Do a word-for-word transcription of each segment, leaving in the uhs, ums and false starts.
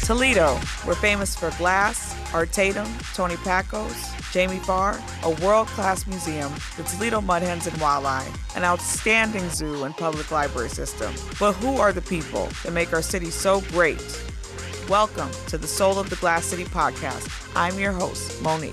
Toledo, we're famous for Glass, Art Tatum, Tony Pacos, Jamie Farr, a world-class museum, the Toledo Mud Hens and Wildlife, an outstanding zoo and public library system. But who are the people that make our city so great? Welcome to the Soul of the Glass City podcast. I'm your host, Monique.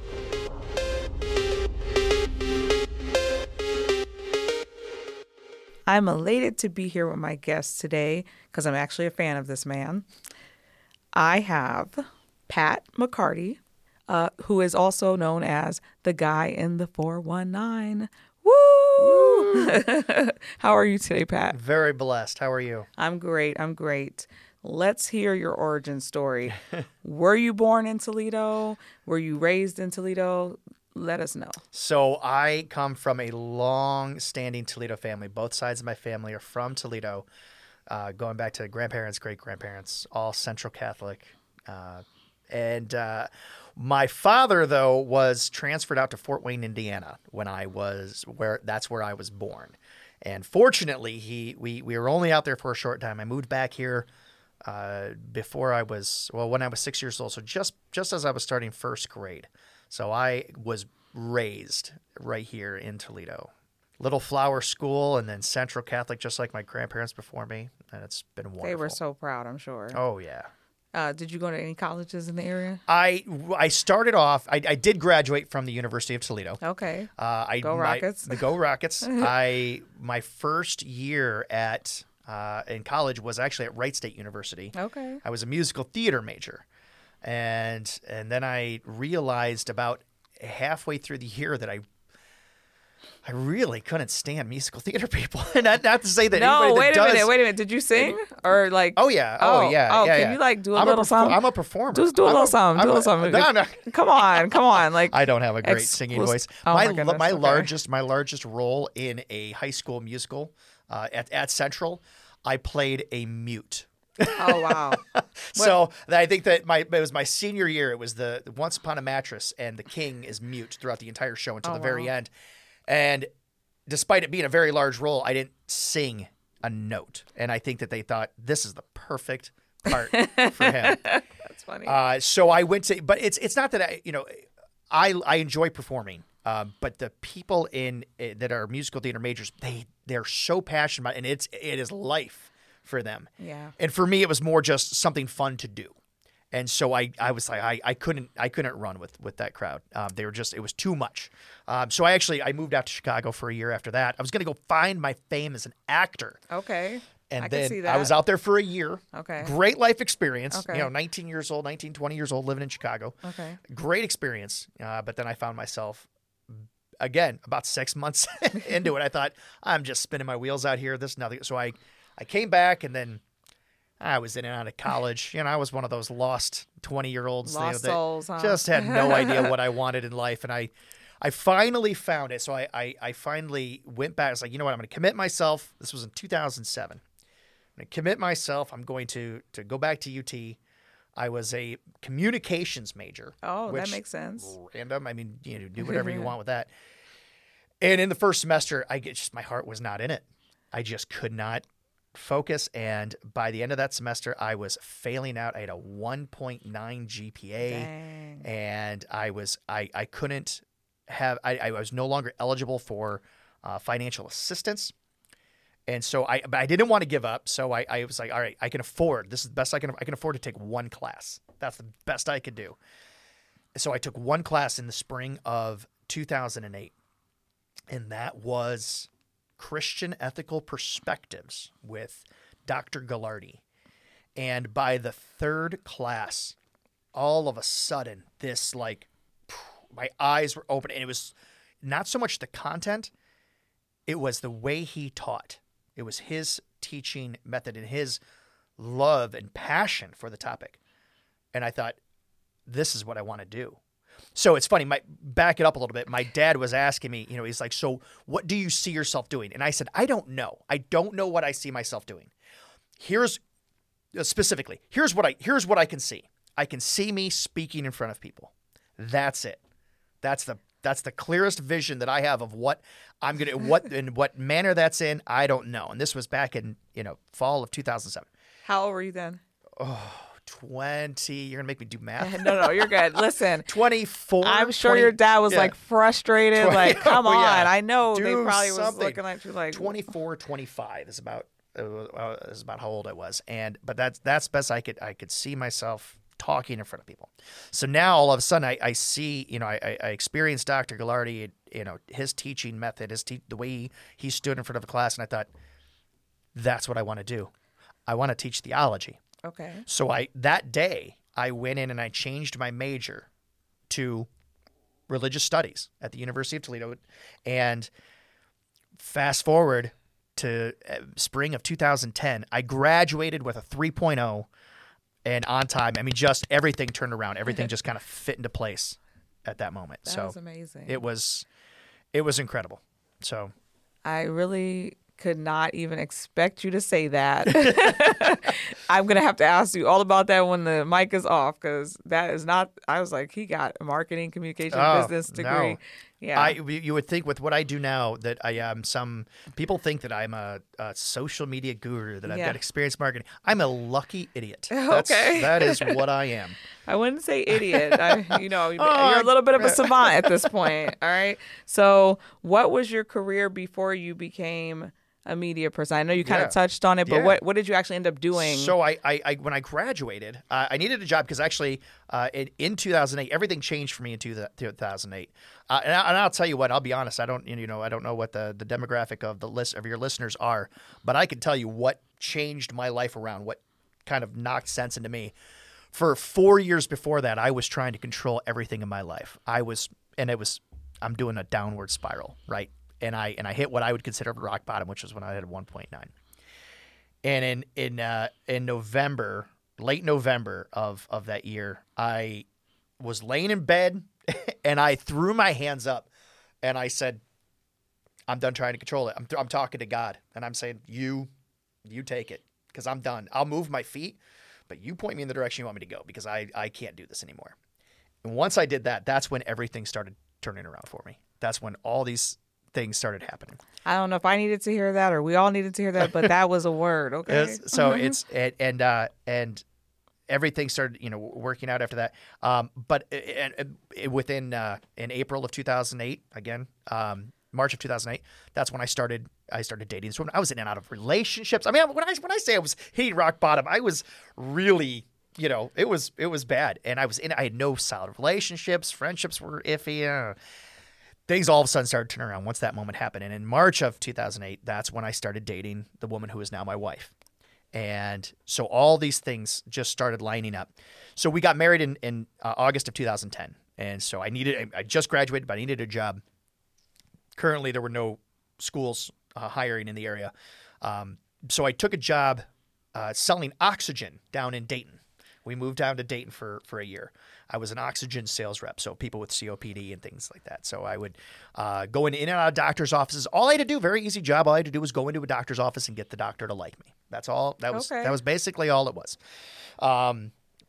I'm elated to be here with my guest today because I'm actually a fan of this man. I have Pat McCarty, uh, who is also known as the guy in the four one nine. Woo! How are you today, Pat? Very blessed. How are you? I'm great. I'm great. Let's hear your origin story. Were you born in Toledo? Were you raised in Toledo? Let us know. So I come from a long-standing Toledo family. Both sides of my family are from Toledo, uh, going back to grandparents, great-grandparents, all Central Catholic. Uh, and uh, my father, though, was transferred out to Fort Wayne, Indiana, when I was where. That's where I was born. And fortunately, he we we were only out there for a short time. I moved back here uh, before I was well when I was six years old. So just just as I was starting first grade. So I was raised right here in Toledo. Little flower school and then Central Catholic, just like my grandparents before me. And it's been wonderful. They were so proud, I'm sure. Oh, yeah. Uh, did you go to any colleges in the area? I, I started off, I, I did graduate from the University of Toledo. Okay. Uh, I, Go my, Rockets. The Go Rockets. I My first year at uh, in college was actually at Wright State University. Okay. I was a musical theater major. And and then I realized about halfway through the year that I I really couldn't stand musical theater people. And not, not to say that no, anybody that wait a does, minute, wait a minute. Did you sing or like? Oh yeah, oh, oh yeah. Oh, yeah, can yeah. you like do a I'm little a perfor- something? I'm a performer. Just do a I'm little something. I'm Do a little something. No, no. Come on, come on. Like I don't have a great exclus- singing voice. Oh, my my goodness, my okay. largest my largest role in a high school musical uh, at at Central, I played a mute. Oh wow! So I think that my it was my senior year. It was the, the Once Upon a Mattress, and the king is mute throughout the entire show until Oh, the very wow. end. And despite it being a very large role, I didn't sing a note. And I think that they thought this is the perfect part for him. That's funny. Uh, so I went to, but it's it's not that I you know I I enjoy performing. Uh, but the people in uh, that are musical theater majors, they they're so passionate about it, and it's it is life for them. Yeah. And for me, it was more just something fun to do. And so I, I was like, I, I couldn't, I couldn't run with, with that crowd. Um, they were just, it was too much. Um, so I actually, I moved out to Chicago for a year after that. I was going to go find my fame as an actor. Okay. And I then can see that. I was out there for a year. Okay. Great life experience. Okay. You know, nineteen years old, nineteen, twenty years old, living in Chicago. Okay. Great experience. Uh, but then I found myself, again, about six months into it. I thought, I'm just spinning my wheels out here. This is nothing. So I, I came back, and then I was in and out of college. You know, I was one of those lost twenty-year-olds Lost you know, that souls, huh? just had no idea what I wanted in life. And I, I finally found it. So I, I, I finally went back. I was like, you know what? I'm going to commit myself. This was in two thousand seven. I'm going to commit myself. I'm going to, to go back to U T. I was a communications major. Oh, that which, makes sense. Random. I mean, you know, do whatever you want with that. And in the first semester, I get just my heart was not in it. I just could not focus. And by the end of that semester, I was failing out. I had a one point nine G P A. Dang. And I was I, I couldn't have I, I was no longer eligible for uh, financial assistance. And so I but I didn't want to give up. So I, I was like, all right, I can afford this is the best I can I can afford to take one class. That's the best I could do. So I took one class in the spring of two thousand eight. And that was Christian Ethical Perspectives with Doctor Gallardi. And by the third class, all of a sudden, this like, my eyes were open. And it was not so much the content, it was the way he taught. It was his teaching method and his love and passion for the topic. And I thought, this is what I want to do. So it's funny, my back it up a little bit. My dad was asking me, you know, he's like, so what do you see yourself doing? And I said, I don't know. I don't know what I see myself doing. Here's uh, specifically, here's what I here's what I can see. I can see me speaking in front of people. That's it. That's the that's the clearest vision that I have of what I'm gonna what in what manner that's in. I don't know. And this was back in, you know, fall of two thousand seven. How old were you then? Oh, twenty. You're gonna make me do math. No, no, you're good. Listen, twenty-four. I'm sure twenty, your dad was yeah. like frustrated. twenty, like, come oh, on. yeah. I know Do they probably was something. looking at you like twenty-four, twenty-five is about uh, is about how old I was, and but that's that's best I could I could see myself talking in front of people. So now all of a sudden I, I see, you know, I, I experienced Doctor Gallardi, you know, his teaching method, his te- the way he, he stood in front of a class, and I thought, that's what I want to do. I want to teach theology. Okay. So I that day I went in and I changed my major to religious studies at the University of Toledo, and fast forward to spring of two thousand ten, I graduated with a three point oh and on time. I mean, just everything turned around. Everything just kind of fit into place at that moment. That so was amazing. It was, it was incredible. So I really could not even expect you to say that. I'm going to have to ask you all about that when the mic is off, because that is not, I was like, he got a marketing, communication, Oh, business degree. no. Yeah. I, you would think with what I do now that I am some people think that I'm a, a social media guru, that I've Yeah. got experience marketing. I'm a lucky idiot. That's, Okay. That is what I am. I wouldn't say idiot. I, you know, Oh, you're a little bit of a savant at this point. All right. So what was your career before you became a media person? I know you kind Yeah. of touched on it, but Yeah. what, what did you actually end up doing? So I, I, I when I graduated, uh, I needed a job because actually uh, in, in two thousand eight, everything changed for me in two thousand eight. Uh, and, I, and I'll tell you what, I'll be honest, I don't, you know, I don't know what the, the demographic of the list of your listeners are, but I can tell you what changed my life around, what kind of knocked sense into me. For four years before that, I was trying to control everything in my life. I was, and it was, I'm doing a downward spiral, right? And I and I hit what I would consider rock bottom, which was when I had one point nine. And in in uh, in November, late November of of that year, I was laying in bed and I threw my hands up and I said, "I'm done trying to control it. I'm th- I'm talking to God and I'm saying, you you take it, because I'm done. I'll move my feet, but you point me in the direction you want me to go, because I I can't do this anymore." And once I did that, that's when everything started turning around for me. That's when all these things started happening. I don't know if I needed to hear that or we all needed to hear that, but that was a word. Okay. It's- so it's and and uh, and everything started, you know, working out after that. Um, but and, and within uh, in April of two thousand eight, again, um, March of two thousand eight, that's when I started. I started dating this woman. I was in and out of relationships. I mean, when I when I say I was hitting rock bottom, I was really, you know, it was it was bad, and I was in. I had no solid relationships. Friendships were iffy. Uh, Things all of a sudden started turning around once that moment happened. And in March of two thousand eight, that's when I started dating the woman who is now my wife. And so all these things just started lining up. So we got married in, in uh, August of two thousand ten. And so I needed, I just graduated, but I needed a job. Currently, there were no schools uh, hiring in the area. Um, so I took a job uh, selling oxygen down in Dayton. We moved down to Dayton for, for a year. I was an oxygen sales rep, so people with C O P D and things like that. So I would uh, go in, in and out of doctor's offices. All I had to do, very easy job, all I had to do was go into a doctor's office and get the doctor to like me. That's all. That was Okay. that was basically all it was. Um,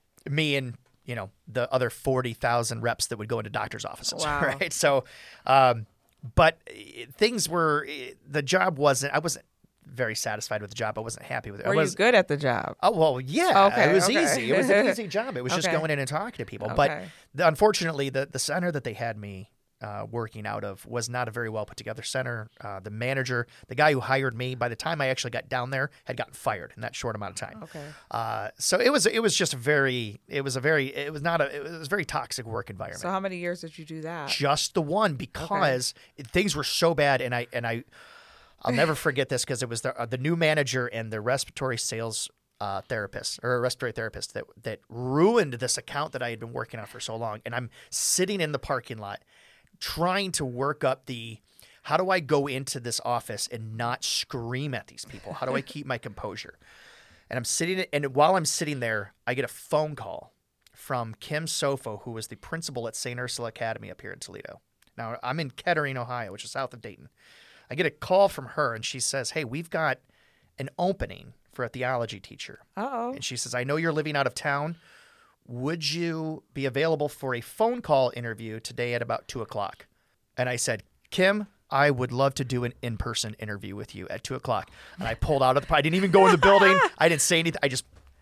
me and, you know, the other forty thousand reps that would go into doctor's offices, Wow. right? So, um, but uh, things were, the job wasn't, I wasn't very satisfied with the job. I wasn't happy with it. Were I was, you good at the job? Oh, well, yeah. Okay, it was okay. easy. It was an easy job. It was just Okay. going in and talking to people. Okay. But the, unfortunately, the, the center that they had me uh, working out of was not a very well put together center. Uh, the manager, the guy who hired me, by the time I actually got down there, had gotten fired in that short amount of time. Okay. Uh, so it was it was just a very it was a very it was not a it was a very toxic work environment. So how many years did you do that? Just the one, because it- things were so bad, and I and I I'll never forget this, because it was the uh, the new manager and the respiratory sales uh, therapist or a respiratory therapist that that ruined this account that I had been working on for so long. And I'm sitting in the parking lot trying to work up the, how do I go into this office and not scream at these people? How do I keep my composure? And I'm sitting, and while I'm sitting there, I get a phone call from Kim Sofo, who was the principal at Saint Ursula Academy up here in Toledo. Now, I'm in Kettering, Ohio, which is south of Dayton. I get a call from her, and she says, "Hey, we've got an opening for a theology teacher." Uh-oh. And she says, "I know you're living out of town. Would you be available for a phone call interview today at about two o'clock? And I said, "Kim, I would love to do an in-person interview with you at two o'clock. And I pulled out of the, I didn't even go in the building. I didn't say anything. I just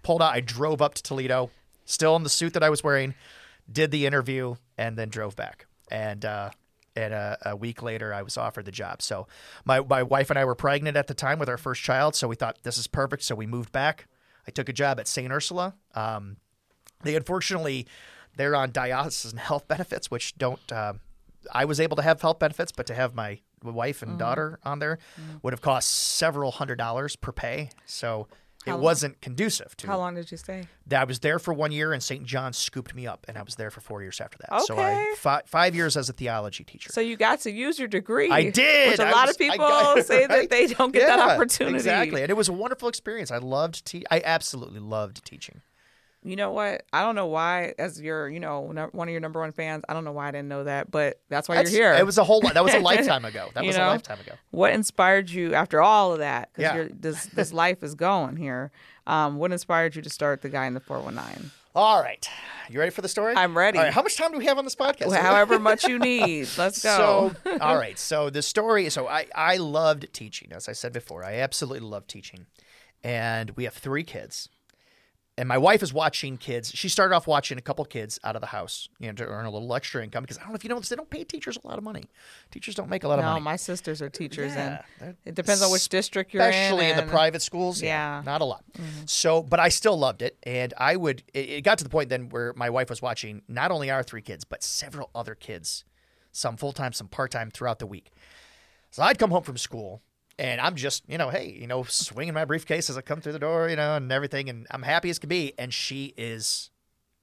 pulled out. I drove up to Toledo, still in the suit that I was wearing, did the interview, and then drove back. And uh, and a, a week later, I was offered the job. So my my wife and I were pregnant at the time with our first child, so we thought this is perfect. So we moved back. I took a job at Saint Ursula. Um, they unfortunately, they're on diocesan health benefits, which don't. Uh, I was able to have health benefits, but to have my wife and mm-hmm. daughter on there mm-hmm. would have cost several hundred dollars per pay. So How it long? wasn't conducive to. How long did you stay? I was there for one year, and Saint John scooped me up, and I was there for four years after that. Okay. So I fi- five years as a theology teacher. So you got to use your degree. I did. Which a I lot was, of people got, say right? that they don't get yeah, that opportunity. Exactly, and it was a wonderful experience. I loved te- I absolutely loved teaching. You know what? I don't know why, as your, you know, one of your number one fans, I don't know why I didn't know that, but that's why that's, you're here. It was a whole, that was a lifetime ago. That was know? a lifetime ago. What inspired you after all of that? Because yeah. this this life is going here. Um, what inspired you to start The Guy in the four one nine? All right. You ready for the story? I'm ready. All right. How much time do we have on this podcast? Well, however much you need. Let's go. So, all right. So the story, so I, I loved teaching. As I said before, I absolutely love teaching. And we have three kids. And my wife is watching kids. She started off watching a couple kids out of the house, you know, to earn a little extra income. Because I don't know if you know this, they don't pay teachers a lot of money. Teachers don't make a lot of no, money. No, my sisters are teachers, yeah, and it depends on which district you're in. Especially in the private schools. Yeah. yeah not a lot. Mm-hmm. So, but I still loved it. And I would, it, it got to the point then where my wife was watching not only our three kids, but several other kids, some full-time, some part-time throughout the week. So I'd come home from school. And I'm just, you know, hey, you know, swinging my briefcase as I come through the door, you know, and everything. And I'm happy as can be. And she is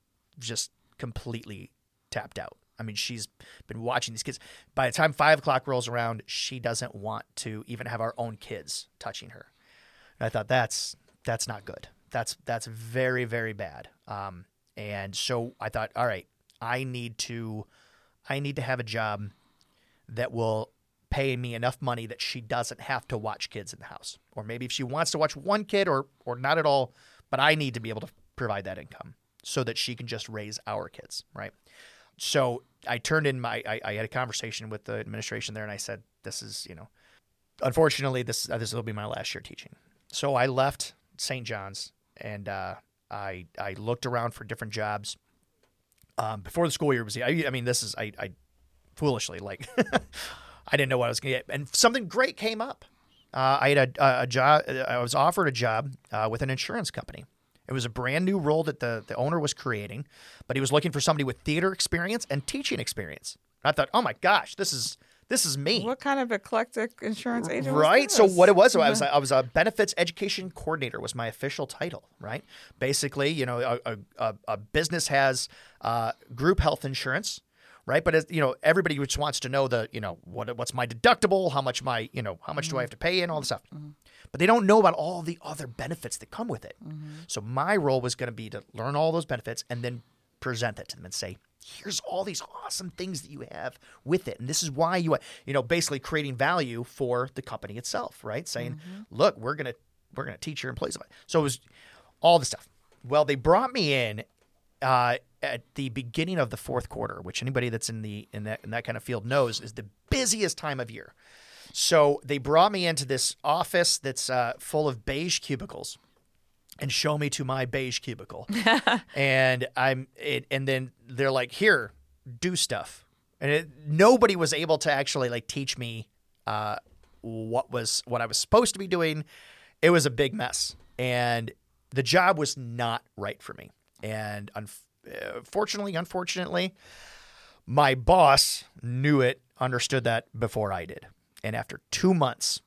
just completely tapped out. I mean, she's been watching these kids. By the time five o'clock rolls around, she doesn't want to even have our own kids touching her. And I thought that's that's not good. That's that's very, very bad. Um, and so I thought, all right, I need to I need to have a job that will pay me enough money that she doesn't have to watch kids in the house. Or maybe if she wants to watch one kid or or not at all, but I need to be able to provide that income so that she can just raise our kids, right? So I turned in my, I, I had a conversation with the administration there and I said, this is, you know, unfortunately, this this will be my last year teaching. So I left Saint John's and uh, I I looked around for different jobs. Um, before the school year was, I, I mean, this is, I, I foolishly, like, I didn't know what I was going to get. And something great came up. Uh, I had a, a job. I was offered a job uh, with an insurance company. It was a brand new role that the, the owner was creating, but he was looking for somebody with theater experience and teaching experience. I thought, oh my gosh, this is this is me. What kind of eclectic insurance agent right? was So this? what it was, I was I was a benefits education coordinator was my official title, right? Basically, you know, a a, a business has uh, group health insurance. Right. But, as, you know, everybody just wants to know the, you know, what what's my deductible? How much my, you know, how much mm-hmm. do I have to pay and all this stuff. Mm-hmm. But they don't know about all the other benefits that come with it. Mm-hmm. So my role was going to be to learn all those benefits and then present that to them and say, here's all these awesome things that you have with it. And this is why you, you know, basically creating value for the company itself. Right. Saying, mm-hmm. look, we're going to we're going to teach your employees about it. So it was all this stuff. Well, they brought me in. Uh, at the beginning of the fourth quarter, which anybody that's in the in that in that kind of field knows is the busiest time of year. So they brought me into this office that's uh, full of beige cubicles, and show me to my beige cubicle. and I'm it, and then they're like, "Here, do stuff." And it, nobody was able to actually like teach me uh, what was what I was supposed to be doing. It was a big mess, and the job was not right for me. And unfortunately, unfortunately, my boss knew it, understood that before I did. And after two months,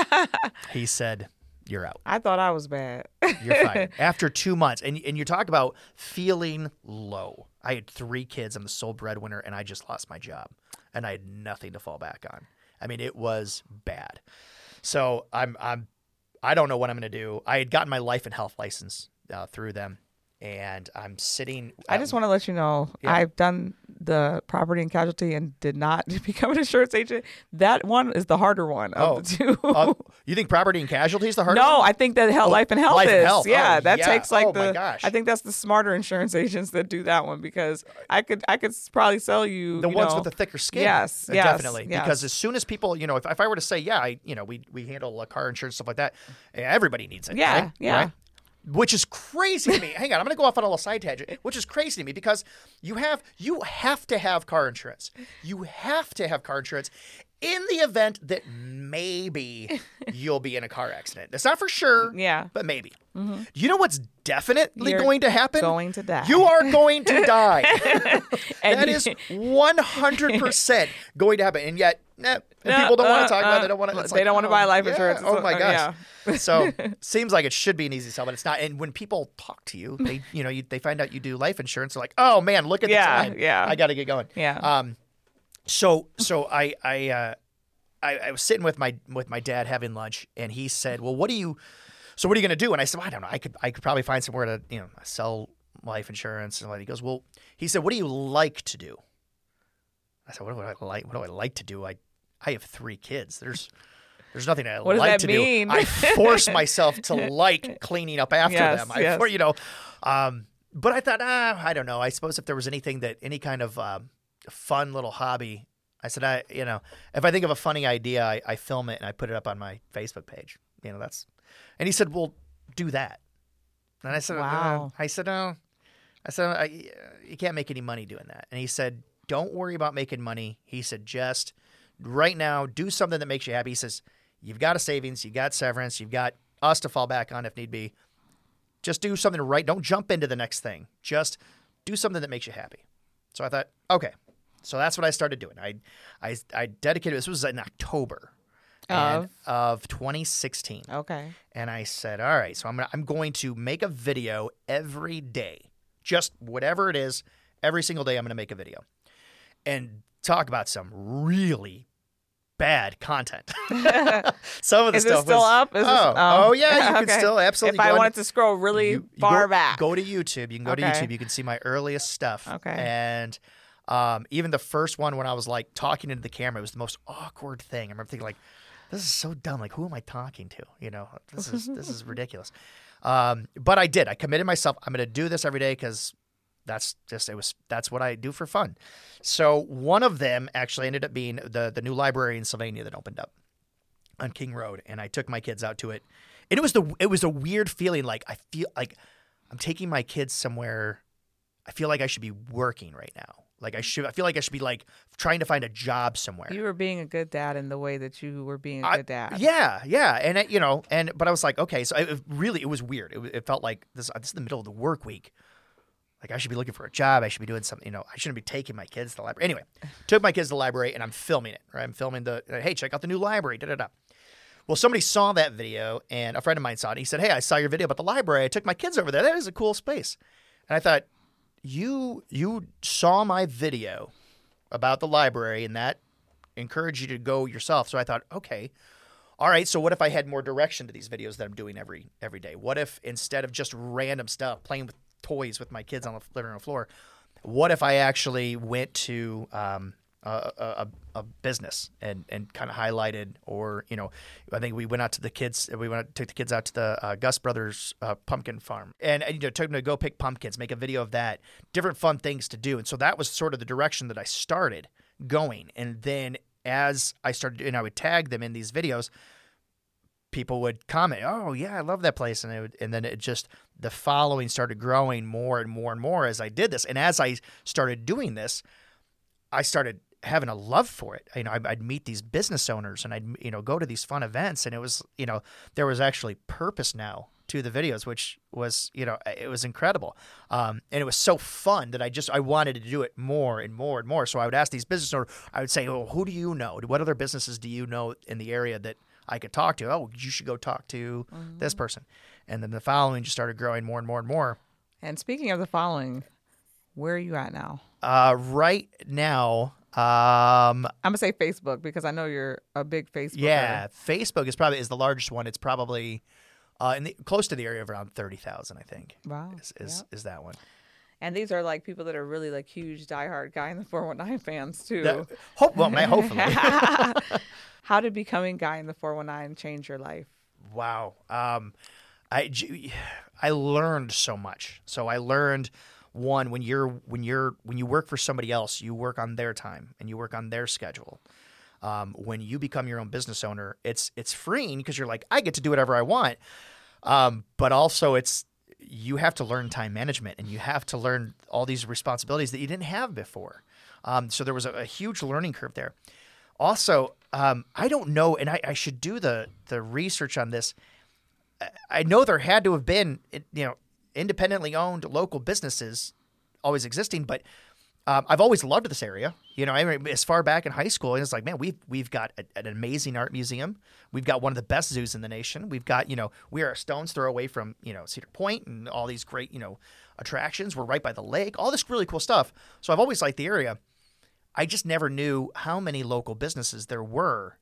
he said, you're out. I thought I was bad. You're fine. After two months. And, and you talk about feeling low. I had three kids. I'm the sole breadwinner, and I just lost my job. And I had nothing to fall back on. I mean, it was bad. So I'm, I'm, I don't know what I'm going to do. I had gotten my life and health license uh, through them. And I'm sitting. I just want to let you know, yeah. I've done the property and casualty and did not become an insurance agent. That one is the harder one of oh. the two. uh, you think property and casualty is the harder no, one? No, I think that health, oh, life and health life is. And health. Yeah, oh, that yeah. takes like oh, the. My gosh. I think that's the smarter insurance agents that do that one because I could I could probably sell you the you ones know, with the thicker skin. Yes, uh, yes definitely. Yes. Because as soon as people, you know, if, if I were to say, yeah, I, you know, we we handle uh, car insurance stuff like that, everybody needs it. Yeah, right? yeah. Right? which is crazy to me. Hang on, I'm going to go off on a little side tangent, which is crazy to me because you have you have to have car insurance. You have to have car insurance in the event that maybe you'll be in a car accident. That's not for sure, Yeah. but maybe. Mm-hmm. You know what's definitely You're going to happen? going to die. You are going to die. And That you- is one hundred percent going to happen. And yet, eh, and No, people don't want uh, to talk about it. uh, They don't want to. they don't wanna buy life yeah, insurance. Oh So, my uh, gosh. yeah. So seems like it should be an easy sell, but it's not. And when people talk to you, they you know you, they find out you do life insurance. They're like, oh man, look at Yeah, the time. yeah. I got to get going. Yeah. Um. So so I I uh I, I was sitting with my with my dad having lunch, and he said, well, what do you? So what are you going to do? And I said, well, I don't know. I could I could probably find somewhere to you know sell life insurance. And he goes, well, he said, what do you like to do? I said, what do I like? What do I like to do? I I have three kids. There's There's nothing I What does like that to mean? do. I force myself to like cleaning up after Yes, them. I, yes. for, you know, um, but I thought, ah, I don't know. I suppose if there was anything that any kind of um, fun little hobby, I said, I, you know, if I think of a funny idea, I, I film it and I put it up on my Facebook page. You know, that's. And he said, well, do that. And I said, Wow. uh, I said, oh, I said, I, you can't make any money doing that. And he said, don't worry about making money. He said, just right now, do something that makes you happy. He says, you've got a savings, you've got severance, you've got us to fall back on if need be. Just do something right. Don't jump into the next thing. Just do something that makes you happy. So I thought, okay. So that's what I started doing. I, I, I dedicated. This was in October and, of twenty sixteen. Okay. And I said, all right, so I'm gonna, I'm going to make a video every day, just whatever it is. Every single day, I'm going to make a video and talk about some really bad content. Some of the Is stuff it still was, up? Is oh, this, um, oh yeah, you okay. can still absolutely. If I go wanted on- to scroll really you- you far go, back. Go to YouTube. You can go to Okay. YouTube. You can see my earliest stuff. Okay. And um, even the first one when I was like talking into the camera, it was the most awkward thing. I remember thinking like, this is so dumb. Like, who am I talking to? You know, this is this is ridiculous. Um, but I did. I committed myself. I'm going to do this every day because that's just it was that's what I do for fun. So one of them actually ended up being the the new library in Sylvania that opened up on King Road, and I took my kids out to it. And it was the it was a weird feeling. Like I feel like I'm taking my kids somewhere. I feel like I should be working right now. Like I should. I feel like I should be like trying to find a job somewhere. You were being a good dad in the way that you were being a I- good dad. Yeah, yeah, and it, you know, and but I was like, okay, so it, it really, it was weird. It, was- it felt like this. This is the middle of the work week. Like I should be looking for a job. I should be doing something. You know, I shouldn't be taking my kids to the library. Anyway, took my kids to the library, and I'm filming it. Right, I'm filming the. Hey, check out the new library. Da da da. Well, somebody saw that video, and a friend of mine saw it. He said, "Hey, I saw your video about the library. I took my kids over there. That is a cool space." And I thought, you you saw my video about the library, and that encouraged you to go yourself. So I thought, okay, all right. So what if I had more direction to these videos that I'm doing every every day? What if instead of just random stuff, playing with toys with my kids on the living room floor, what if I actually went to um, a, a, a business and, and kind of highlighted, or you know, I think we went out to the kids. We went out, took the kids out to the uh, Gus Brothers uh, pumpkin farm, and, and you know, took them to go pick pumpkins, make a video of that, different fun things to do. And so that was sort of the direction that I started going. And then as I started, and I would tag them in these videos, people would comment, "Oh yeah, I love that place," and it would, and then it just the following started growing more and more and more as I did this. And as I started doing this, I started having a love for it. You know, I'd, I'd meet these business owners, and I'd you know go to these fun events, and it was you know there was actually purpose now to the videos, which was you know it was incredible, um, and it was so fun that I just I wanted to do it more and more and more. So I would ask these business owners, I would say, "Well, who do you know? What other businesses do you know in the area that I could talk to? Oh, you should go talk to Mm-hmm. this person." And then the following just started growing more and more and more. And speaking of the following, where are you at now? Uh, right now, um, I'm gonna say Facebook because I know you're a big Facebook. yeah, Facebook is probably is the largest one. It's probably uh, in the, close to the area of around thirty thousand, I think. Wow. Is is, is that one? And these are like people that are really like huge diehard Guy in the four one nine fans too. That- hope well, man, hopefully. How did becoming Guy in the four one nine change your life? Wow. Um, I, j- I learned so much. So I learned one when you're when you're when you work for somebody else, you work on their time and you work on their schedule. Um, when you become your own business owner, it's it's freeing because you're like, I get to do whatever I want. Um, but also it's you have to learn time management, and you have to learn all these responsibilities that you didn't have before. Um, so there was a, a huge learning curve there. Also, um, I don't know, and I, I should do the the research on this. I know there had to have been, you know, independently owned local businesses always existing, but um, I've always loved this area. You know, I mean, as far back in high school, it's like, man, we've we've got a, an amazing art museum. We've got one of the best zoos in the nation. We've got, you know, we are a stone's throw away from, you know, Cedar Point and all these great, you know, attractions. We're right by the lake. All this really cool stuff. So I've always liked the area. I just never knew how many local businesses there were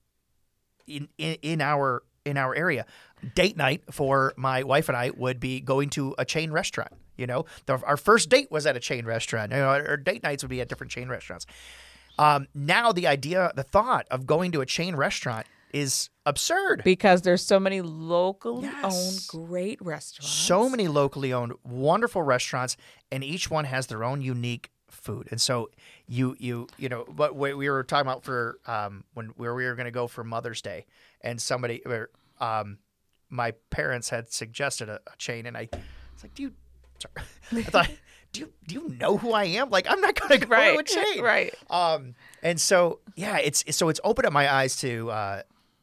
in in, in our in our area. Date night for my wife and I would be going to a chain restaurant. You know, the, our first date was at a chain restaurant. You know, our date nights would be at different chain restaurants. Um, now the idea, the thought of going to a chain restaurant is absurd. Because there's so many locally Yes. owned great restaurants. So many locally owned, wonderful restaurants, and each one has their own unique food. And so you you you know what we we were talking about for um when where we were going to go for Mother's Day, and somebody um my parents had suggested a, a chain, and I was like, do you? Sorry. I thought, do you do you know who I am? Like, I'm not going to go Right. to a chain, Right. Um, and so yeah, it's so it's opened up my eyes to. Uh,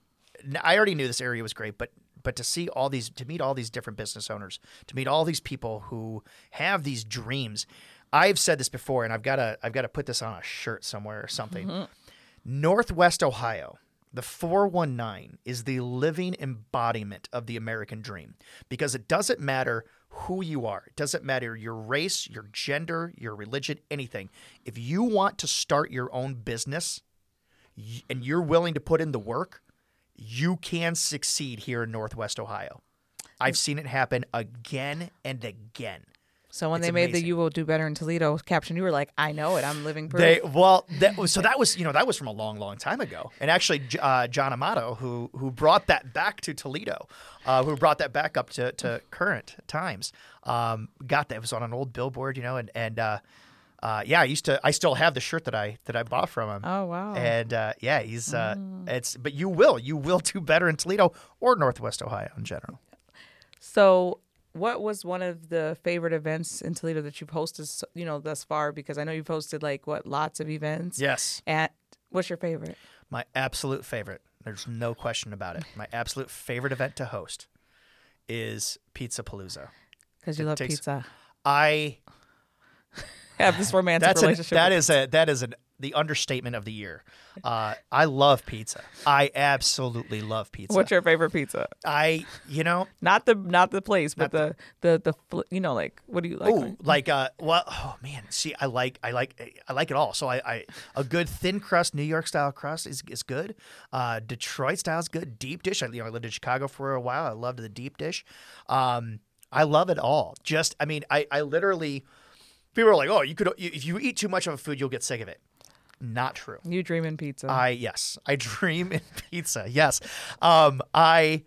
I already knew this area was great, but but to see all these, to meet all these different business owners, to meet all these people who have these dreams. I've said this before, and I've got to I've got to put this on a shirt somewhere or something. Mm-hmm. Northwest Ohio, the four one nine is the living embodiment of the American dream, because it doesn't matter who you are. It doesn't matter your race, your gender, your religion, anything. If you want to start your own business and you're willing to put in the work, you can succeed here in Northwest Ohio. I've seen it happen again and again. So when It's they made amazing. the "You Will Do Better in Toledo" caption, you were like, "I know it. I'm living proof." They well, that was, so that was you know that was from a long, long time ago, and actually, uh, John Amato, who who brought that back to Toledo, uh, who brought that back up to, to current times, um, got that. It was on an old billboard, you know, and and uh, uh, yeah, I used to, I still have the shirt that I that I bought from him. Oh wow! And uh, yeah, he's uh, Mm. it's but you will you will do better in Toledo or Northwest Ohio in general. So, what was one of the favorite events in Toledo that you've hosted, you know, thus far? Because I know you've hosted like what lots of events. Yes. And what's your favorite? My absolute favorite. There's no question about it. My absolute favorite event to host is Pizza Palooza. Because you It love takes- pizza. I Have this romantic that's an, relationship. that with is a that is an the understatement of the year. Uh, I love pizza. I absolutely love pizza. What's your favorite pizza? I you know Not the not the place, but Not the, the the fl- you know, like what do you like? oh like uh well oh man see I like I like I like it all. So I, I a good thin crust New York style crust is is good. Uh, Detroit style is good. Deep dish. I, you know I lived in Chicago for a while. I loved the deep dish. Um, I love it all. Just I mean I I literally. People are like, oh, you could if you eat too much of a food, you'll get sick of it. Not true. You dream in pizza. I yes, I dream in pizza. Yes, um, I,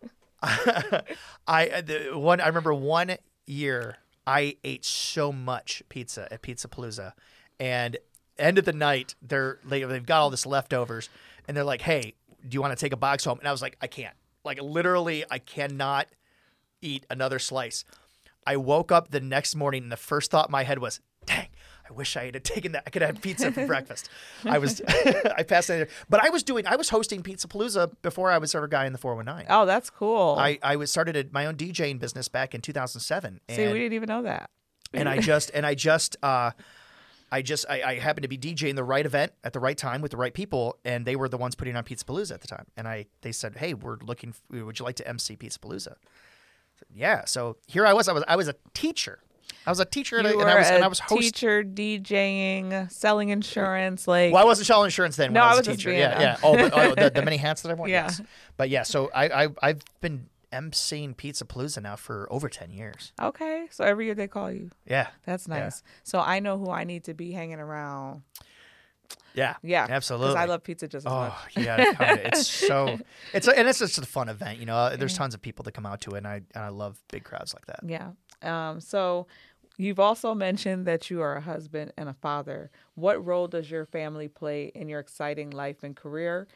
I the one. I remember one year I ate so much pizza at Pizza Palooza, and end of the night they're they, they've got all this leftovers, and they're like, hey, do you want to take a box home? And I was like, I can't. Like literally, I cannot eat another slice. I woke up the next morning and the first thought in my head was, dang, I wish I had taken that. I could have had pizza for breakfast. I was, I passed that. But I was doing, I was hosting Pizza Palooza before I was ever a guy in the four one nine. oh, that's cool. I, I was started a, my own DJing business back in two thousand seven. And, See, we didn't even know that. and I just, and I just, uh, I just, I, I happened to be DJing the right event at the right time with the right people, and they were the ones putting on Pizza Palooza at the time. And I, they said, hey, we're looking, would you like to M C Pizza Palooza? Yeah, so here I was. I was I was a teacher. I was a teacher, and, I, You and I were was a and I was hosting. teacher, selling, selling insurance. Like, Well, I wasn't selling insurance then. No, when I I was, was a just teacher. being Yeah, a- yeah. Oh, but, oh the, the many hats that I've worn. Yeah. Yes. But yeah, so I, I I've been emceeing Pizza Palooza now for over ten years. okay, so every year they call you. Yeah. That's Yeah. nice. So I know who I need to be hanging around. Yeah. Yeah, Absolutely. Because I love pizza just as Oh much. yeah, come to- it's so it's a, and it's just a fun event. You know, Uh, there's tons of people that come out to it, and I and I love big crowds like that. Yeah. Um. So you've also mentioned that you are a husband and a father. What role does your family play in your exciting life and career?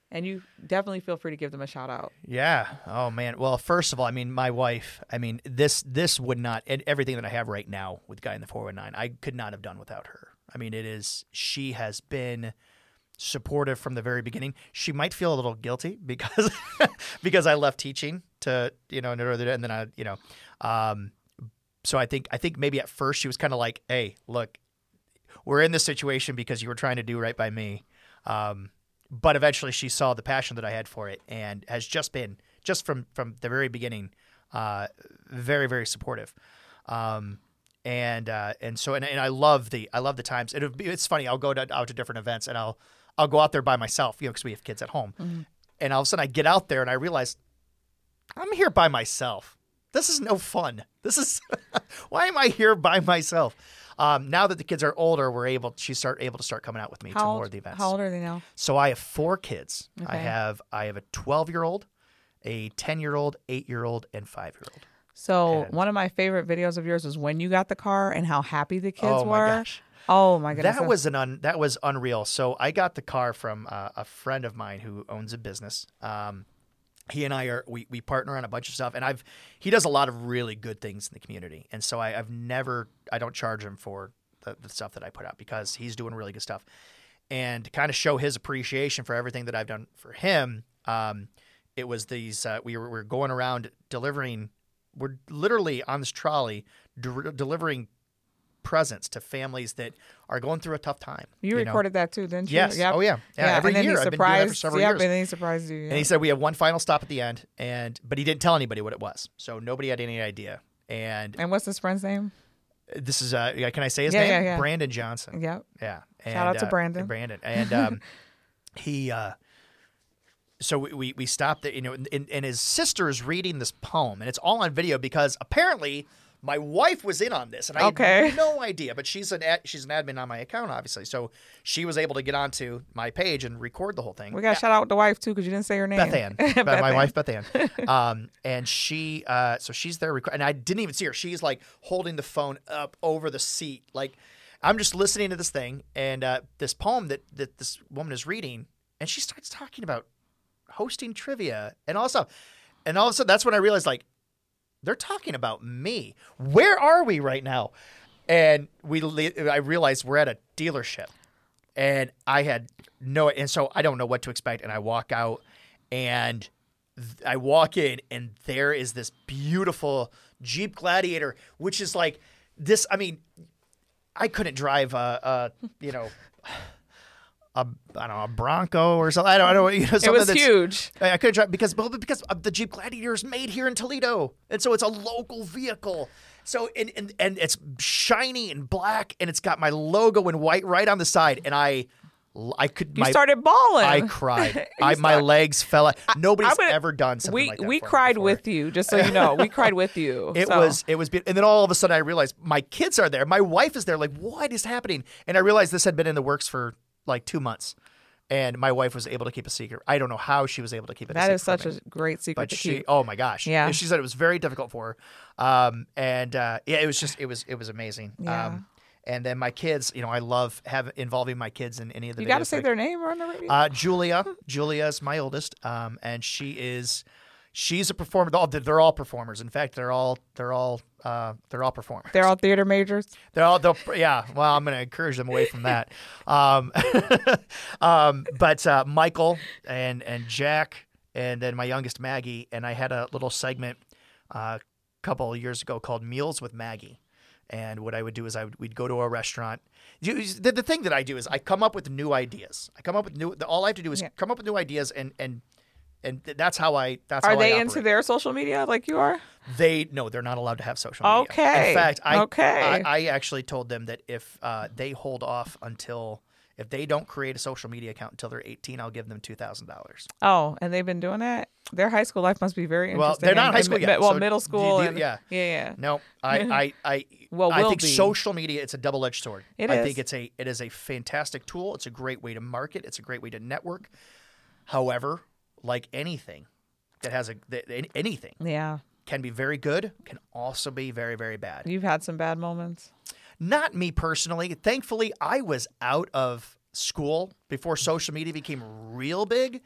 And you definitely feel free to give them a shout out. Yeah. Oh man. Well, first of all, I mean, my wife. I mean, this this would not, and everything that I have right now with Guy in the four one nine, I could not have done without her. I mean, it is. She has been supportive from the very beginning. She might feel a little guilty because because I left teaching to you know, and then I you know, um, so I think I think maybe at first she was kind of like, hey, look, we're in this situation because you were trying to do right by me. Um, But eventually she saw the passion that I had for it and has just been, just from, from the very beginning, uh, very, very supportive. Um, and uh, and so, and, and I love the I love the times. It'll be, it's funny, I'll go to, out to different events and I'll I'll go out there by myself, you know, because we have kids at home. Mm-hmm. And all of a sudden I get out there and I realize I'm here by myself. This is no fun. This is, why am I here by myself? Um, now that the kids are older, we're able. She start able to start coming out with me how to old, more of the events. How old are they now? So I have four kids. Okay. I have I have a twelve year old, a ten year old, eight year old, and five year old. So and, one of my favorite videos of yours was when you got the car and how happy the kids oh were. My gosh. Oh my goodness! That was an un, that was unreal. So I got the car from uh, a friend of mine who owns a business. Um, He and I are we, we partner on a bunch of stuff, and I've he does a lot of really good things in the community, and so I, I've never I don't charge him for the, the stuff that I put out because he's doing really good stuff, and to kind of show his appreciation for everything that I've done for him, um, it was these uh, we were, we were going around delivering, we're literally on this trolley de- delivering presents to families that are going through a tough time. You, you recorded know? that too, didn't you? Yes. Yep. Oh yeah. Yeah. yeah. Every and then year. He I've been doing that for several yep, years. And then he surprised you. Yeah. And he said we have one final stop at the end, and but he didn't tell anybody what it was, so nobody had any idea. And and what's this friend's name? This is uh, can I say his yeah, name? Yeah, yeah. Brandon Johnson. Yep. Yeah. And, shout out to uh, Brandon. Brandon. And um, he. Uh, so we, we we stopped there, you know, and, and his sister is reading this poem, and it's all on video because apparently my wife was in on this, and I okay. had no idea. But she's an ad, she's an admin on my account, obviously, so she was able to get onto my page and record the whole thing. We got to shout out the wife too, because you didn't say her name. Beth Ann, Beth my Ann. wife Beth Ann, um, and she, uh, so she's there, rec- and I didn't even see her. She's like holding the phone up over the seat, like I'm just listening to this thing, and uh, this poem that that this woman is reading, and she starts talking about hosting trivia and all that stuff, and all of a sudden that's when I realized, like, they're talking about me. Where are we right now? And we, I realized we're at a dealership, and I had no, and so I don't know what to expect. And I walk out, and th- I walk in, and there is this beautiful Jeep Gladiator, which is like this. I mean, I couldn't drive a, a you know, a I don't know a Bronco or something. I don't, I don't you know. Something It was that's, huge. I, I couldn't drive because because the Jeep Gladiator is made here in Toledo, and so it's a local vehicle. So and, and and it's shiny and black, and it's got my logo in white right on the side, and I. I could. You my, started bawling. I cried. I my legs fell out. Nobody's gonna, ever done something we, like that. We for cried me with you, just so you know. We cried with you. It so. was. It was. Be- and then all of a sudden, I realized my kids are there. My wife is there. Like, what is happening? And I realized this had been in the works for like two months, and my wife was able to keep a secret. I don't know how she was able to keep it. That a is secret such a great secret but to she, keep. oh my gosh, Yeah. She said it was very difficult for her, um, and uh, yeah, it was just, it was, it was amazing. Yeah. Um, And then my kids, you know, I love have involving my kids in any of the. You got to videos. say Like, their name on the radio. Uh, Julia, Julia is my oldest, um, and she is, she's a performer. They're all, they're all performers. In fact, they're all, they're all, uh, they're all performers. They're all theater majors. They're all, they'll, yeah. Well, I'm going to encourage them away from that. Um, um, but uh, Michael and and Jack, and then my youngest Maggie, and I had a little segment uh, a couple of years ago called Meals with Maggie. And what I would do is I would we'd go to a restaurant. You, the, the thing that I do is I come up with new ideas. I come up with new. All I have to do is Yeah. come up with new ideas, and and and that's how I. That's Are how they I into operate. their social media like you are? They no, they're not allowed to have social media. Okay. In fact, I Okay. I, I actually told them that if uh, they hold off until if they don't create a social media account until they're eighteen, I'll give them two thousand dollars. Oh, and they've been doing that? Their high school life must be very interesting. Well, they're not in high And- school and- yet. Well, so middle do- school. do- and, yeah. Yeah, yeah. No, I, I, I, Well, I will think be. social media, it's a double-edged sword. It I is. think it's a, it is a fantastic tool. It's a great way to market. It's a great way to network. However, like anything that has a, that, anything Yeah. can be very good, can also be very, very bad. You've had some bad moments. Not me personally. Thankfully, I was out of school before social media became real big.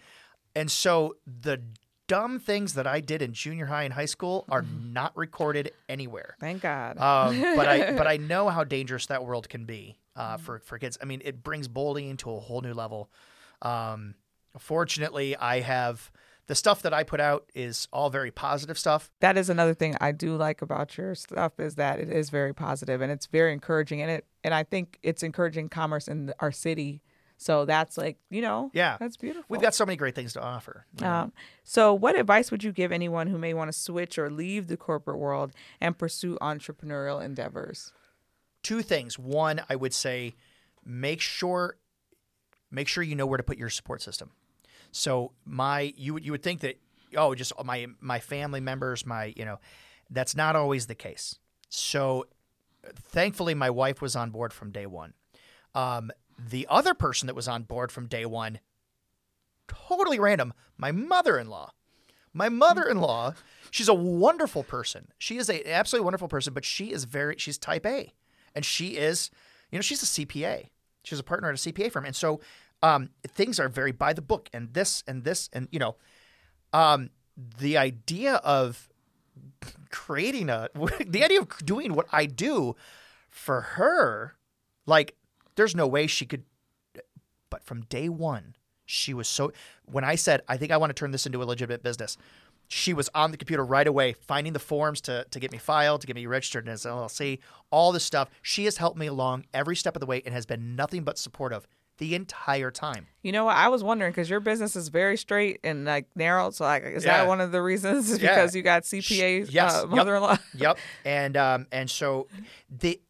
And so the dumb things that I did in junior high and high school are not recorded anywhere. Thank God. Um, but I but I know how dangerous that world can be uh, for for kids. I mean, it brings bullying to a whole new level. Um, fortunately, I have the stuff that I put out is all very positive stuff. That is another thing I do like about your stuff is that it is very positive and it's very encouraging. And it and I think it's encouraging commerce in our city. So that's like, you know, Yeah. that's beautiful. We've got so many great things to offer. you know. Um, so what advice would you give anyone who may want to switch or leave the corporate world and pursue entrepreneurial endeavors? Two things. One, I would say make sure make sure you know where to put your support system. So my you would you would think that oh just my my family members, my you know, that's not always the case. So thankfully my wife was on board from day one. Um, the other person that was on board from day one, totally random, my mother-in-law. My mother-in-law, she's a wonderful person. She is a absolutely wonderful person, but she is very she's type A. And she is, you know, she's a C P A. She's a partner at a C P A firm. And so um, things are very by the book and this and this. And, you know, um, the idea of creating a, the idea of doing what I do for her, like, there's no way she could. But from day one, she was so, when I said, I think I want to turn this into a legitimate business, she was on the computer right away, finding the forms to, to get me filed, to get me registered as an L L C, all this stuff. She has helped me along every step of the way and has been nothing but supportive the entire time. You know what? I was wondering because your business is very straight and like narrow. So like, is Yeah. that one of the reasons? Is Yeah. because you got C P A Yes. uh, Yep. mother-in-law? Yep. And um and so the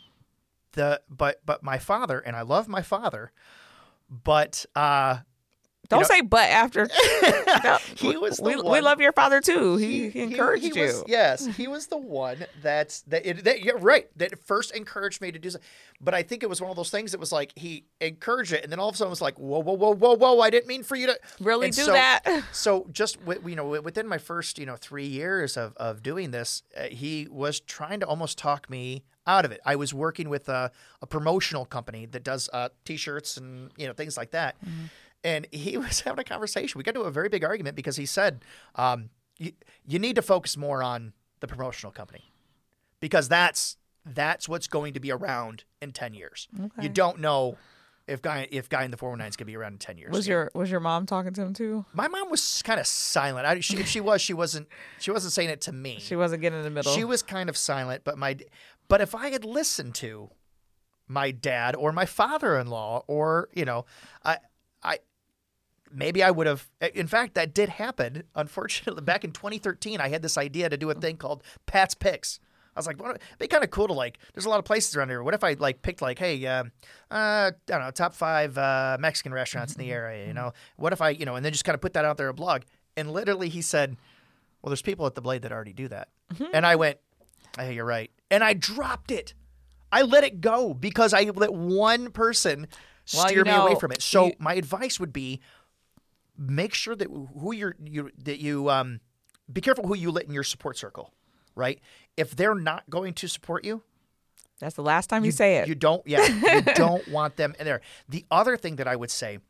the but but my father, and I love my father, but uh Don't know- say but after. No, he was the we, one. we love your father too. He, he encouraged he you. was- yes, he was the one that's that, it, that. You're right. That first encouraged me to do something. But I think it was one of those things that was like he encouraged it, and then all of a sudden it was like, whoa, whoa, whoa, whoa, whoa! I didn't mean for you to Really And do so, that. So just wi- you know, within my first you know three years of of doing this, uh, he was trying to almost talk me out of it. I was working with a, a promotional company that does uh, T-shirts and you know things like that. Mm-hmm. And he was having a conversation. We got into a very big argument because he said, um, you, you need to focus more on the promotional company because that's that's what's going to be around in ten years. Okay. You don't know if Guy if Guy in the four one nine is going to be around in ten years. Was your was your mom talking to him too? My mom was kind of silent. I, she, if she was, she wasn't she wasn't saying it to me. She wasn't getting in the middle. She was kind of silent, but my but if I had listened to my dad or my father-in-law or, you know, I I maybe I would have. In fact, that did happen. Unfortunately, back in twenty thirteen, I had this idea to do a thing called Pat's Picks. I was like, well, it'd be kind of cool to like. There's a lot of places around here. What if I like picked like, hey, uh, uh, I don't know, top five uh, Mexican restaurants in the area. You know, what if I, you know, and then just kind of put that out there a blog. And literally, he said, well, there's people at the Blade that already do that. Mm-hmm. And I went, hey, you're right. And I dropped it. I let it go because I let one person Well, steer you me know, away from it. So you- my advice would be. Make sure that who you're you that you um be careful who you let in your support circle, right? If they're not going to support you, That's the last time you, say it. you don't yeah, you don't want them in there. The other thing that I would say,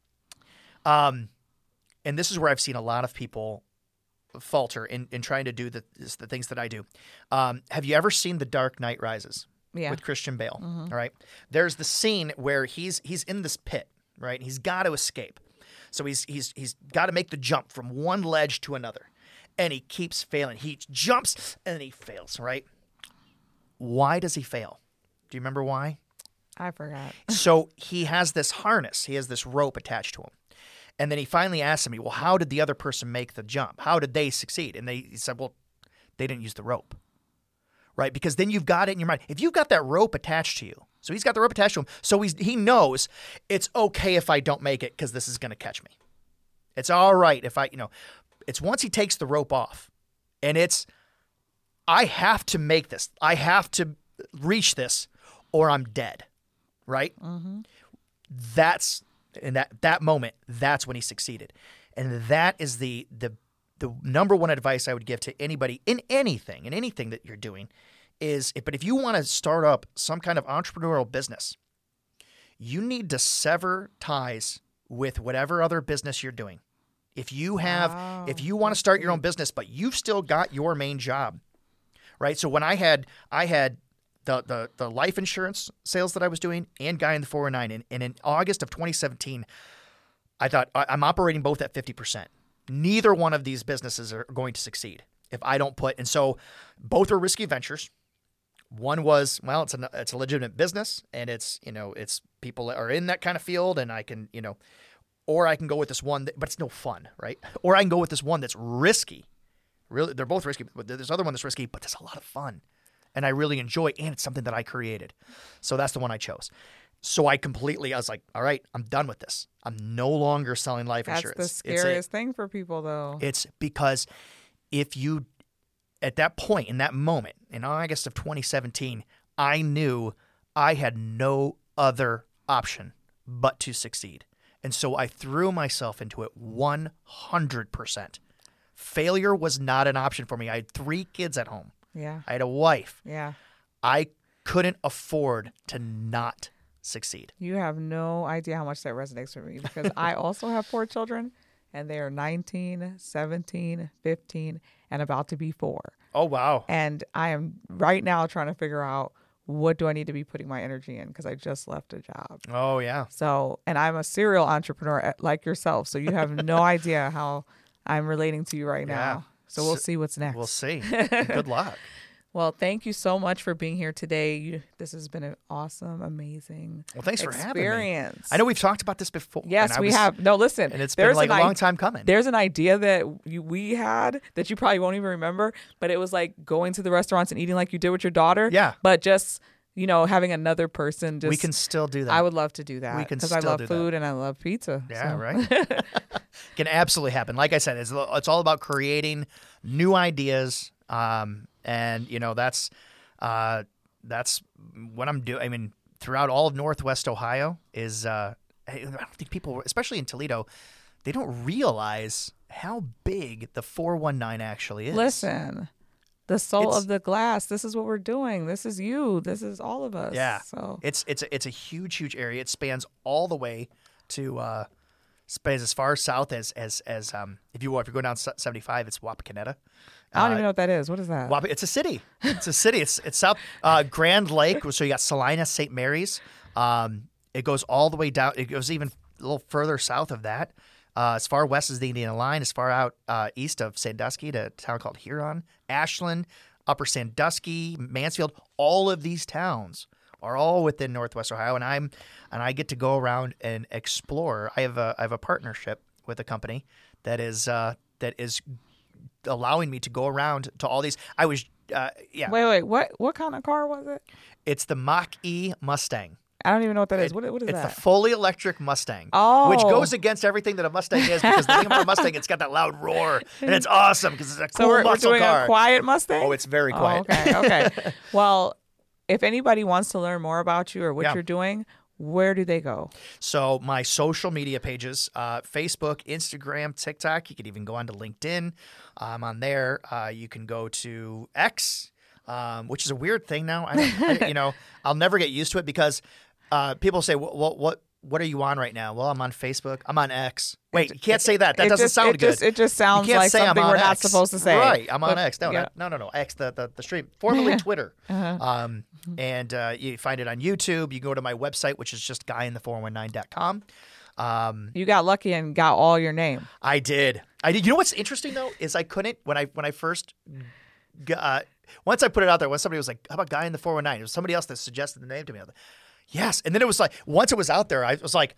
um, and this is where I've seen a lot of people falter in, in trying to do the the things that I do. Um, have you ever seen The Dark Knight Rises? Yeah. With Christian Bale. All right. There's the scene where he's he's in this pit, right? He's got to escape. So he's he's he's got to make the jump from one ledge to another, and he keeps failing. He jumps and then he fails. Right? Why does he fail? Do you remember why? I forgot. So he has this harness. He has this rope attached to him, and then he finally asks me, "Well, how did the other person make the jump? How did they succeed?" And they he said, "Well, they didn't use the rope." Right? Because then you've got it in your mind. If you've got that rope attached to you, so he's got the rope attached to him, so he's, he knows it's okay if I don't make it because this is going to catch me. It's all right if I, you know, it's once he takes the rope off and it's, I have to make this. I have to reach this or I'm dead. Right? Mm-hmm. That's, in that, that moment, that's when he succeeded. And that is the, the, the number one advice I would give to anybody in anything, in anything that you're doing is, but if you want to start up some kind of entrepreneurial business, you need to sever ties with whatever other business you're doing. If you have, Wow, if you want to that's start your own deep. business, but you've still got your main job, right? So when I had, I had the the the life insurance sales that I was doing and Guy in the four oh nine, and, and in August of twenty seventeen, I thought I- I'm operating both at fifty percent. Neither one of these businesses are going to succeed if I don't put, and so both are risky ventures. One was, well, it's a, it's a legitimate business, and it's, you know, it's people that are in that kind of field, and I can, you know, or I can go with this one, that, but it's no fun, right? Or I can go with this one that's risky. Really, they're both risky, but there's other one that's risky, but there's a lot of fun, and I really enjoy, and it's something that I created. So that's the one I chose. So I completely, I was like, all right, I'm done with this. I'm no longer selling life That's insurance. the It's a- scariest thing for people, though. It's because if you, at that point, in that moment, in August of twenty seventeen, I knew I had no other option but to succeed. And so I threw myself into it one hundred percent. Failure was not an option for me. I had three kids at home. Yeah. I had a wife. Yeah. I couldn't afford to not succeed. You have no idea how much that resonates with me because I also have four children and they are nineteen, seventeen, fifteen, and about to be four. Oh, wow. And I am right now trying to figure out what do I need to be putting my energy in because I just left a job. Oh, yeah. So, and I'm a serial entrepreneur at- like yourself. So you have no idea how I'm relating to you right Yeah. now. So we'll So- see what's next. We'll see. Good luck. Well, thank you so much for being here today. You, this has been an awesome, amazing Well, thanks for having me. experience. I know we've talked about this before. Yes, and I we was- have. No, listen. And it's been there's like a an i- long time coming. There's an idea that you, we had that you probably won't even remember, but it was like going to the restaurants and eating like you did with your daughter. Yeah. But just, you know, having another person just. We can still do that. I would love to do that. We can Because I still love do that. food and I love pizza. Yeah, so. right. Can absolutely happen. Like I said, it's it's all about creating new ideas, um, and you know that's uh, that's what I'm doing. I mean, throughout all of Northwest Ohio is uh, I don't think people, especially in Toledo, they don't realize how big the four one nine actually is. Listen, the soul It's- of the glass. This is what we're doing. This is you. This is all of us. Yeah. So It's it's a, it's a huge huge area. It spans all the way to uh, spans as far south as as as um if you if you go down seventy-five, it's Wapakoneta. I don't Uh, even know what that is. What is that? Wap- It's a city. It's a city. It's it's south uh, Grand Lake. So you got Salina, Saint Mary's. Um, it goes all the way down. It goes even a little further south of that. Uh, as far west as the Indiana line, as far out uh, east of Sandusky to a town called Huron, Ashland, Upper Sandusky, Mansfield. All of these towns are all within Northwest Ohio, and I'm and I get to go around and explore. I have a I have a partnership with a company that is uh, that is allowing me to go around to all these. I was uh, yeah. Wait, wait. What What kind of car was it? It's the Mach E Mustang. I don't even know what that is. It- What, what is it's that? the fully electric Mustang, Oh. which goes against everything that a Mustang is because the thing about a Mustang, it's got that loud roar, and it's awesome because it's a so cool we're, we're muscle doing car. a quiet Mustang? Oh, it's very Oh, quiet. okay, okay. Well, if anybody wants to learn more about you or what Yeah. you're doing, where do they go? So my social media pages, uh, Facebook, Instagram, TikTok. You can even go on to LinkedIn. I'm on there. Uh, you can go to X, um, which is a weird thing now. I, don't, I, you know, I'll never get used to it because uh, people say, "What, what, what, what are you on right now?" Well, I'm on Facebook. I'm on X. Wait, you can't say that. That It doesn't just- not it good. just- it just sounds you can't like say I'm something on we're not X. supposed to say. Right, I'm on But- X. No, yeah. not, no, no, no. X, the the, the stream, formerly Twitter. Uh-huh. Um, and uh, you find it on YouTube. You go to my website, which is just guy in the four one nine dot com. Um, You got lucky and got all your name. I did. I did. You know what's interesting though is I couldn't when I when I first got, uh, once I put it out there. When somebody was like, "How about Guy in the four one nine?" It was somebody else that suggested the name to me. I was like, yes, and then it was like once it was out there, I was like,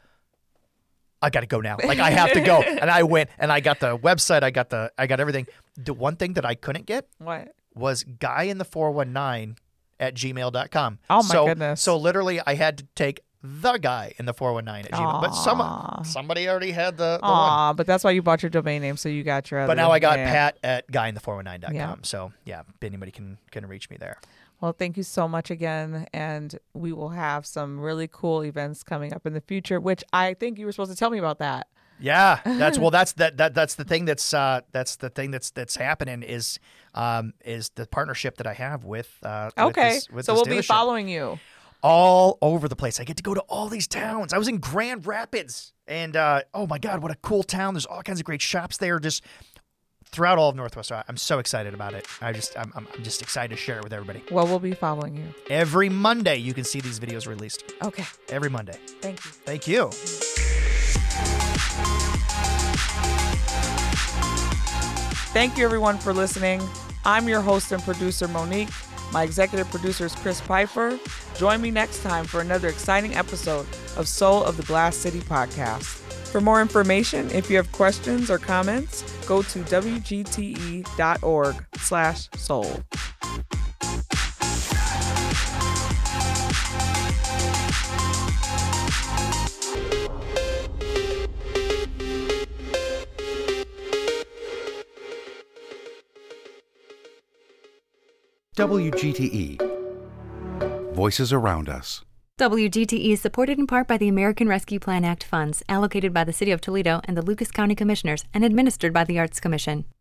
I got to go now. Like I have to go, and I went and I got the website. I got the I got everything. The one thing that I couldn't get What? was guy in the four one nine at gmail dot com. Oh, my so, goodness. So literally I had to take the guy in the four one nine at gmail. But some Aw. somebody already had the, the one. Aw, but that's why you bought your domain name, so you got your other. But now I got yeah. Pat at guy in the four one nine dot com. Yeah. So yeah, anybody can can reach me there. Well, thank you so much again. And we will have some really cool events coming up in the future, which I think you were supposed to tell me about that. Yeah, that's well. That's that that that's the thing that's uh, that's the thing that's that's happening is um, is the partnership that I have with uh, with Okay. this- with So this we'll be dealership. following you. all over the place. I get to go to all these towns. I was in Grand Rapids, and uh, oh my God, what a cool town. There's all kinds of great shops there just throughout all of Northwest Ohio. I'm so excited about it. I just, I'm, I'm just excited to share it with everybody. Well, we'll be following you. Every Monday, you can see these videos released. Okay. Every Monday. Thank you. Thank you. Thank you, everyone, for listening. I'm your host and producer, Monique. My executive producer is Chris Pfeiffer. Join me next time for another exciting episode of Soul of the Glass City podcast. For more information, if you have questions or comments, go to W G T E dot org slash soul. W G T E. Voices around us. W G T E is supported in part by the American Rescue Plan Act funds allocated by the City of Toledo and the Lucas County Commissioners and administered by the Arts Commission.